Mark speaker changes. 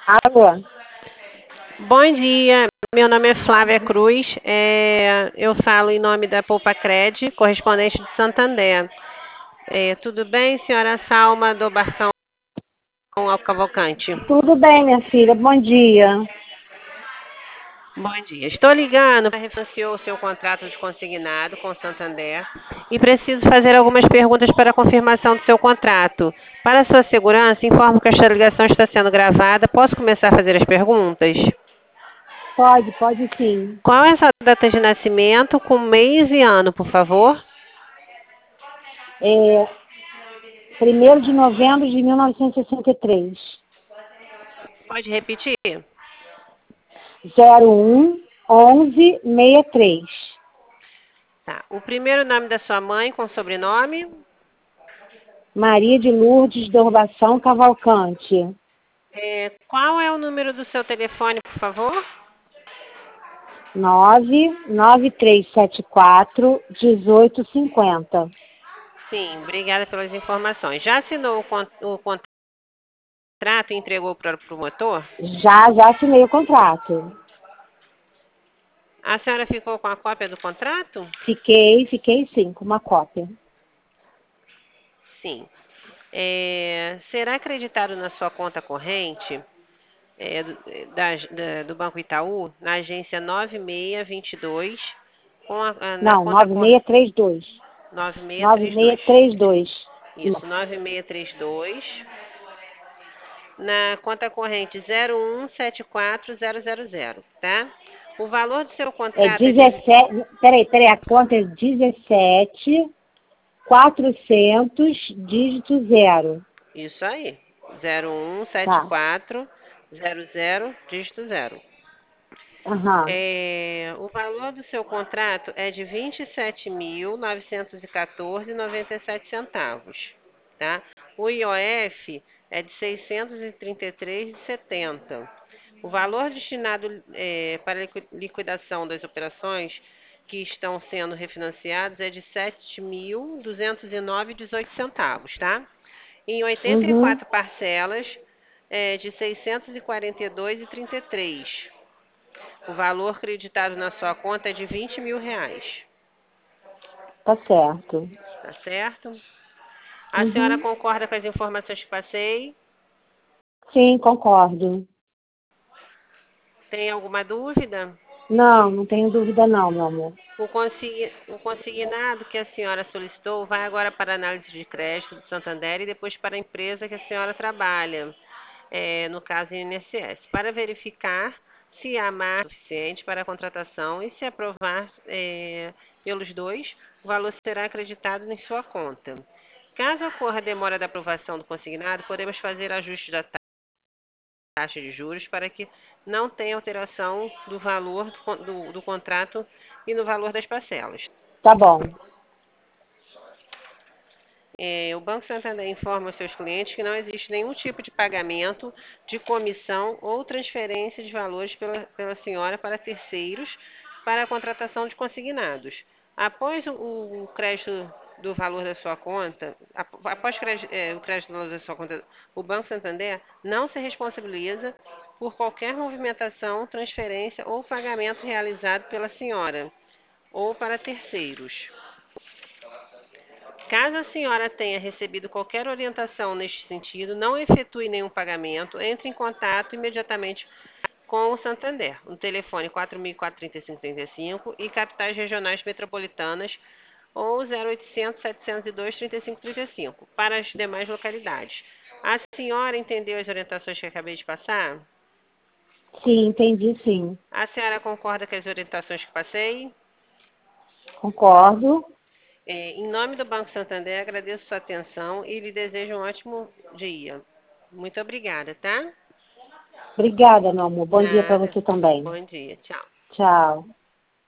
Speaker 1: Alô?
Speaker 2: Bom dia, meu nome é Flávia Cruz. Eu falo em nome da Poupa Cred, correspondente de Santander. Tudo bem, senhora Salma do Barcão ao Cavalcante?
Speaker 1: Tudo bem, minha filha? Bom dia.
Speaker 2: Bom dia. Estou ligando para refinanciar o seu contrato de consignado com Santander e preciso fazer algumas perguntas para a confirmação do seu contrato. Para sua segurança, informo que esta ligação está sendo gravada. Posso começar a fazer as perguntas?
Speaker 1: Pode sim.
Speaker 2: Qual é a sua data de nascimento, com mês e ano, por favor?
Speaker 1: 1º de novembro de 1963.
Speaker 2: Pode repetir?
Speaker 1: 01-11-63.
Speaker 2: Tá. O primeiro nome da sua mãe com sobrenome?
Speaker 1: Maria de Lourdes Dorbação Cavalcante.
Speaker 2: Qual é o número do seu telefone, por favor?
Speaker 1: 99374-1850.
Speaker 2: Sim, obrigada pelas informações. Já assinou o contrato e entregou para o promotor?
Speaker 1: Já assinei o contrato.
Speaker 2: A senhora ficou com a cópia do contrato?
Speaker 1: Fiquei sim, com uma cópia.
Speaker 2: Sim. Será acreditado na sua conta corrente do Banco Itaú, na agência 9622, na
Speaker 1: Não,
Speaker 2: conta
Speaker 1: 9632.
Speaker 2: 9632.
Speaker 1: 9632.
Speaker 2: Isso, 9632. Na conta corrente 0174000, tá? O valor do seu
Speaker 1: É
Speaker 2: contrato é de...
Speaker 1: 17, peraí, a conta é 17.400, dígito 0.
Speaker 2: Isso aí,
Speaker 1: Tá.
Speaker 2: 017400, dígito 0.
Speaker 1: Aham.
Speaker 2: O valor do seu contrato é de R$ 27.914,97, tá? O IOF é de R$ 633,70. O valor destinado para liquidação das operações que estão sendo refinanciadas é de R$ 7.209,18, tá? Em
Speaker 1: Uhum.
Speaker 2: 84 parcelas de R$ 642,33. O valor creditado na sua conta é de R$ 20.000,
Speaker 1: Tá certo.
Speaker 2: tá certo? A senhora
Speaker 1: Uhum.
Speaker 2: concorda com as informações que passei?
Speaker 1: Sim, concordo.
Speaker 2: Tem alguma dúvida?
Speaker 1: Não tenho dúvida não, meu amor.
Speaker 2: O consignado que a senhora solicitou vai agora para a análise de crédito do Santander e depois para a empresa que a senhora trabalha, no caso INSS, para verificar se há margem suficiente para a contratação e se aprovar pelos dois, o valor será acreditado em sua conta. Caso ocorra demora da aprovação do consignado, podemos fazer ajustes da taxa de juros para que não tenha alteração do valor do contrato e no valor das parcelas.
Speaker 1: Tá bom.
Speaker 2: O Banco Santander informa aos seus clientes que não existe nenhum tipo de pagamento de comissão ou transferência de valores pela senhora para terceiros para a contratação de consignados. Após o crédito do valor da sua conta, após o crédito do valor da sua conta, o Banco Santander não se responsabiliza por qualquer movimentação, transferência ou pagamento realizado pela senhora ou para terceiros. Caso a senhora tenha recebido qualquer orientação neste sentido, não efetue nenhum pagamento, entre em contato imediatamente com o Santander, no telefone 4.435-3535 e capitais regionais metropolitanas ou 0800 702 3535 para as demais localidades. A senhora entendeu as orientações que acabei de passar?
Speaker 1: Sim, entendi sim.
Speaker 2: A senhora concorda com as orientações que passei?
Speaker 1: Concordo.
Speaker 2: Em nome do Banco Santander, agradeço sua atenção e lhe desejo um ótimo dia. Muito obrigada, tá?
Speaker 1: Obrigada, meu amor. Bom dia para
Speaker 2: Nada.
Speaker 1: você também.
Speaker 2: Bom dia. Tchau.
Speaker 1: Tchau.